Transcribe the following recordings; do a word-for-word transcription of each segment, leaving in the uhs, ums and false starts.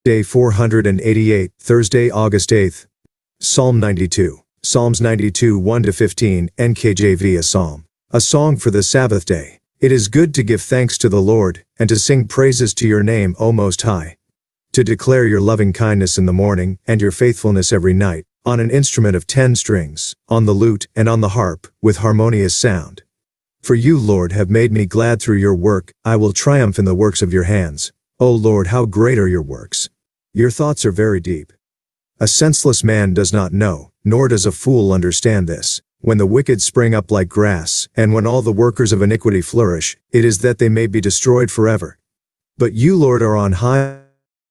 Day four hundred eighty-eight, Thursday, August eighth. Psalm ninety-two. Psalms ninety-two, one to fifteen, N K J V. A psalm. A song for the Sabbath day. It is good to give thanks to the Lord, and to sing praises to your name, O Most High. To declare your loving kindness in the morning, and your faithfulness every night, on an instrument of ten strings, on the lute, and on the harp, with harmonious sound. For you, Lord, have made me glad through your work. I will triumph in the works of your hands. O Lord, how great are your works! Your thoughts are very deep. A senseless man does not know, nor does a fool understand this. When the wicked spring up like grass, and when all the workers of iniquity flourish, it is that they may be destroyed forever. But you, Lord, are on high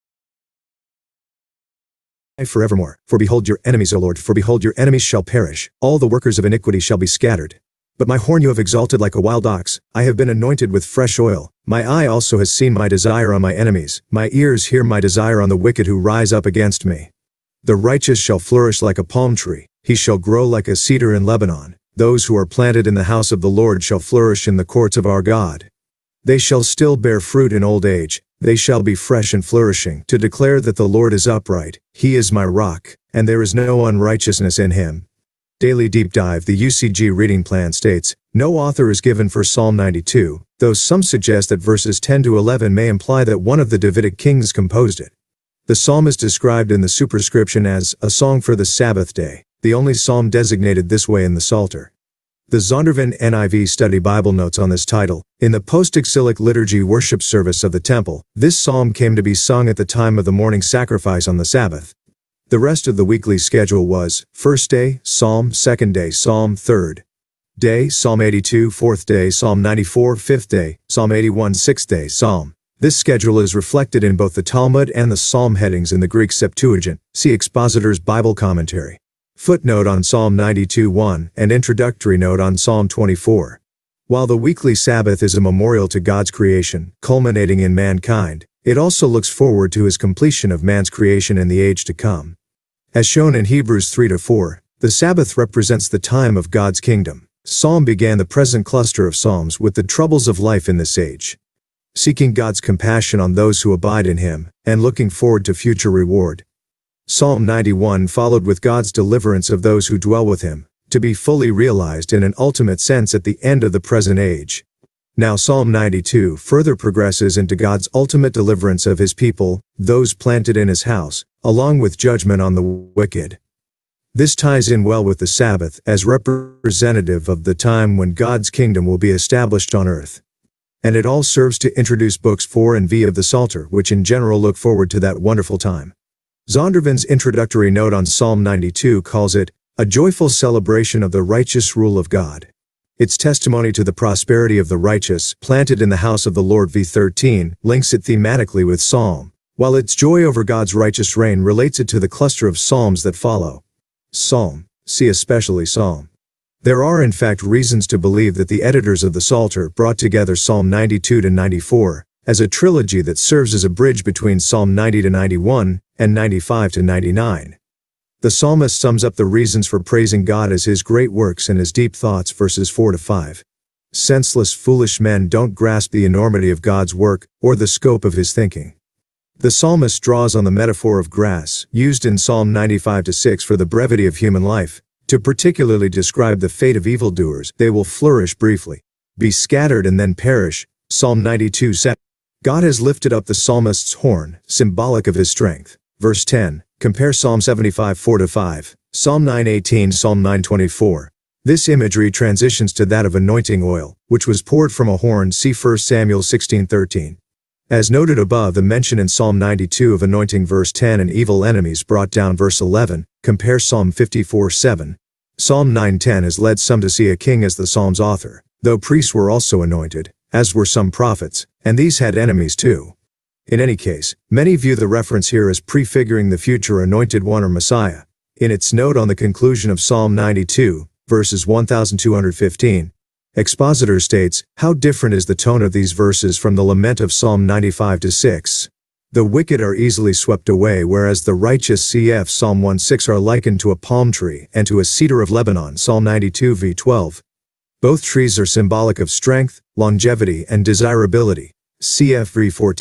forevermore. For behold your enemies, O Lord, for behold your enemies shall perish. All the workers of iniquity shall be scattered. But my horn you have exalted like a wild ox. I have been anointed with fresh oil. My eye also has seen my desire on my enemies. My ears hear my desire on the wicked who rise up against me. The righteous shall flourish like a palm tree. He shall grow like a cedar in Lebanon. Those who are planted in the house of the Lord shall flourish in the courts of our God. They shall still bear fruit in old age. They shall be fresh and flourishing, to declare that the Lord is upright. He is my rock, and there is no unrighteousness in him. Daily Deep Dive. The U C G reading plan states, no author is given for Psalm ninety-two, though some suggest that verses ten to eleven may imply that one of the Davidic kings composed it. The psalm is described in the superscription as a song for the Sabbath day, the only psalm designated this way in the Psalter. The Zondervan N I V Study Bible notes on this title, in the post-exilic liturgy worship service of the temple, this psalm came to be sung at the time of the morning sacrifice on the Sabbath. The rest of the weekly schedule was, first day, Psalm, second day, Psalm, third day, Psalm eighty-two, fourth day, Psalm ninety-four, fifth day, Psalm eighty-one, sixth day, Psalm. This schedule is reflected in both the Talmud and the Psalm headings in the Greek Septuagint, see Expositor's Bible Commentary. Footnote on Psalm ninety-two one, and introductory note on Psalm twenty-four. While the weekly Sabbath is a memorial to God's creation, culminating in mankind, it also looks forward to his completion of man's creation in the age to come. As shown in Hebrews three to four, the Sabbath represents the time of God's kingdom. Psalm began the present cluster of psalms with the troubles of life in this age, seeking God's compassion on those who abide in him, and looking forward to future reward. Psalm ninety-one followed with God's deliverance of those who dwell with him, to be fully realized in an ultimate sense at the end of the present age. Now Psalm ninety-two further progresses into God's ultimate deliverance of his people, those planted in his house, along with judgment on the wicked. This ties in well with the Sabbath as representative of the time when God's kingdom will be established on earth. And it all serves to introduce books four and five of the Psalter, which in general look forward to that wonderful time. Zondervan's introductory note on Psalm ninety-two calls it, a joyful celebration of the righteous rule of God. Its testimony to the prosperity of the righteous, planted in the house of the Lord v thirteen, links it thematically with Psalm, while its joy over God's righteous reign relates it to the cluster of psalms that follow. Psalm, see especially Psalm. There are in fact reasons to believe that the editors of the Psalter brought together Psalm ninety-two to ninety-four, as a trilogy that serves as a bridge between Psalm ninety to ninety-one, and ninety-five to ninety-nine. The psalmist sums up the reasons for praising God as his great works and his deep thoughts, verses four to five. Senseless, foolish men don't grasp the enormity of God's work, or the scope of his thinking. The psalmist draws on the metaphor of grass, used in Psalm ninety-five to six for the brevity of human life, to particularly describe the fate of evildoers. They will flourish briefly, be scattered and then perish. Psalm ninety-two seven. God has lifted up the psalmist's horn, symbolic of his strength. Verse ten. Compare Psalm seventy-five four to five, Psalm nine eighteen, Psalm nine twenty-four. This imagery transitions to that of anointing oil, which was poured from a horn, see First Samuel sixteen thirteen. As noted above, the mention in Psalm ninety-two of anointing verse ten and evil enemies brought down verse eleven, compare Psalm fifty-four seven. Psalm nine ten has led some to see a king as the psalm's author, though priests were also anointed, as were some prophets, and these had enemies too. In any case, many view the reference here as prefiguring the future anointed one or Messiah. In its note on the conclusion of Psalm ninety-two, verses twelve fifteen, Expositor states, how different is the tone of these verses from the lament of Psalm ninety-five to six. The wicked are easily swept away, whereas the righteous, cf Psalm one six, are likened to a palm tree and to a cedar of Lebanon, Psalm ninety-two v twelve. Both trees are symbolic of strength, longevity, and desirability, cf v fourteen.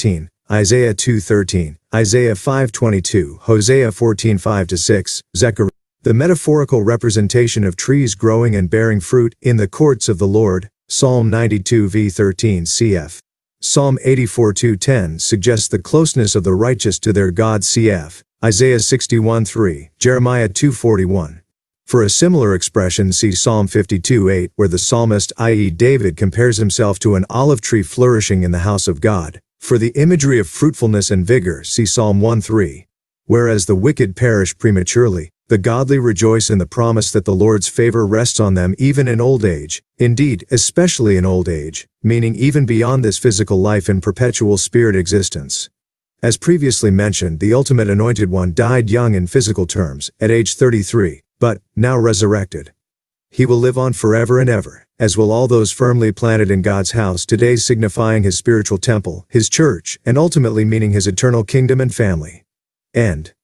Isaiah two thirteen, Isaiah five twenty-two, Hosea fourteen five to six, Zechariah. The metaphorical representation of trees growing and bearing fruit in the courts of the Lord, Psalm ninety-two verse thirteen cf. Psalm eighty-four two ten suggests the closeness of the righteous to their God cf. Isaiah sixty-one three, Jeremiah two forty-one. For a similar expression see Psalm fifty-two eight, where the psalmist, that is David, compares himself to an olive tree flourishing in the house of God. For the imagery of fruitfulness and vigor see Psalm one three. Whereas the wicked perish prematurely, the godly rejoice in the promise that the Lord's favor rests on them even in old age, indeed, especially in old age, meaning even beyond this physical life in perpetual spirit existence. As previously mentioned, the ultimate anointed one died young in physical terms, at age thirty-three, but, now resurrected. He will live on forever and ever, as will all those firmly planted in God's house today, signifying his spiritual temple, his church, and ultimately meaning his eternal kingdom and family. End.